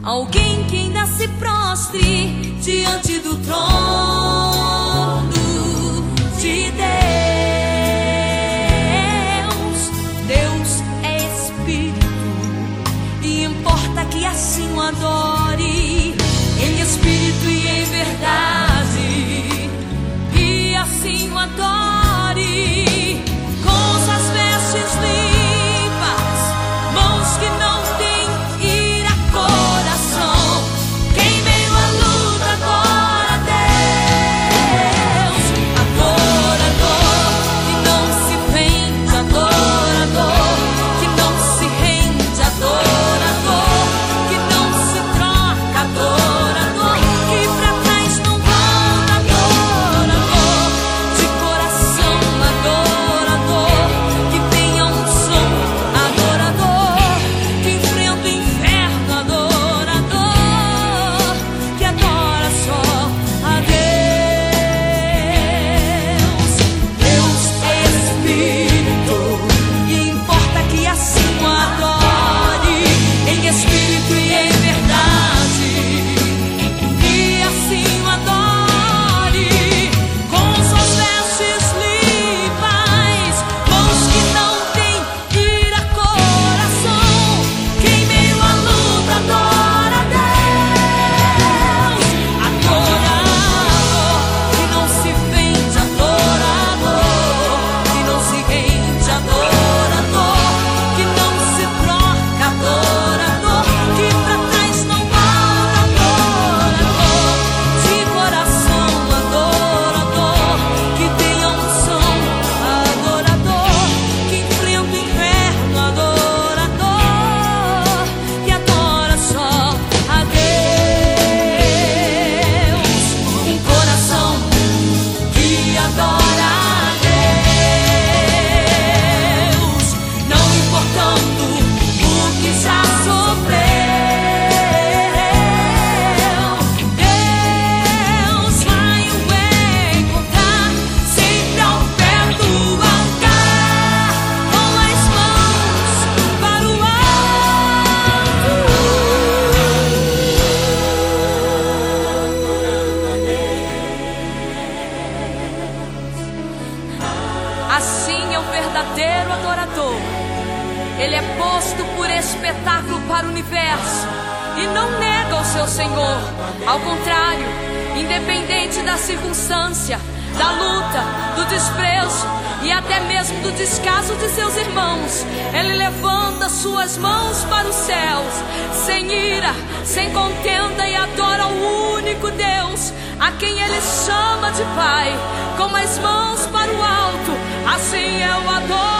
alguém que ainda se prostre diante do trono de Deus. Deus é Espírito e importa que assim o adore, em espírito e em verdade, e assim o adore, com suas vestes limpas, mãos que não têm ira, coração que em meio à luta adora a Deus. Adorador que não se vende, adorador que não se rende, adorador que não se troca, adorador que pra trás não volta, adorador de coração, adorador que tem a unção, adorador que enfrenta o inferno, adorador que adora só a Deus. Deus é Espírito e importa que assim o adore, em espírito e em verdade, e assim o adore, com suas vestes limpas, mãos que não têm ira, coração que em meio à luta adora a Deus. Adorador que não se vende, adorador que não se rende, adorador que não se troca, adorador que pra trás não volta, adorador de coração, adorador que tem a unção, adorador que enfrenta o inferno, adorador que adora só a Deus. Um coração que adora a Deus, não importando o que já sofreu. Deus vai o encontrar sempre ao pé do altar, com as mãos para o alto, adorando a Deus. Assim é o verdadeiro adorador. Ele é posto por espetáculo para o universo e não nega o seu Senhor. Ao contrário, independente da circunstância, da luta, do desprezo e até mesmo do descaso de seus irmãos, ele levanta suas mãos para os céus, sem ira, sem contenda, e adora o único Deus, a quem ele chama de Pai, com as mãos para o alto. Assim eu adoro